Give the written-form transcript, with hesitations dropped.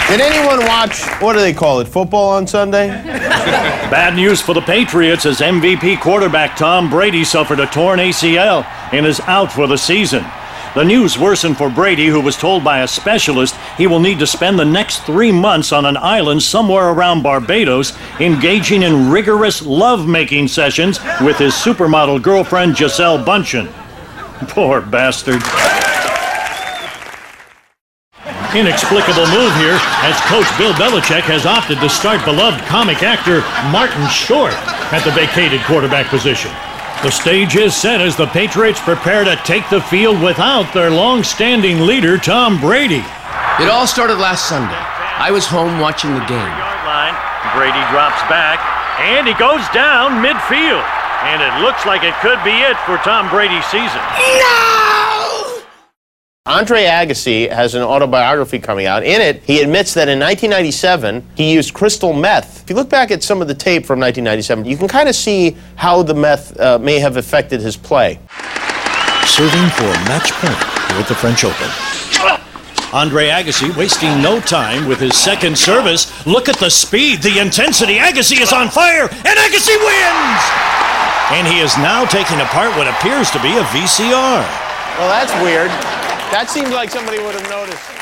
Did anyone watch, what do they call it, football on Sunday? Bad news for the Patriots as MVP quarterback Tom Brady suffered a torn ACL and is out for the season. The news worsened for Brady, who was told by a specialist he will need to spend the next 3 months on an island somewhere around Barbados, engaging in rigorous love-making sessions with his supermodel girlfriend Gisele Bündchen. Poor bastard. Inexplicable move here as coach Bill Belichick has opted to start beloved comic actor Martin Short at the vacated quarterback position. The stage is set as the Patriots prepare to take the field without their long-standing leader, Tom Brady. It all started last Sunday. I was home watching the game. Yard line. Brady drops back, and he goes down midfield. And it looks like it could be it for Tom Brady's season. Andre Agassi has an autobiography coming out. In it, he admits that in 1997, he used crystal meth. If you look back at some of the tape from 1997, you can kind of see how the meth may have affected his play. Serving for match point here at the French Open. Andre Agassi wasting no time with his second service. Look at the speed, the intensity. Agassi is on fire, and Agassi wins! And he is now taking apart what appears to be a VCR. Well, that's weird. That seems like somebody would have noticed.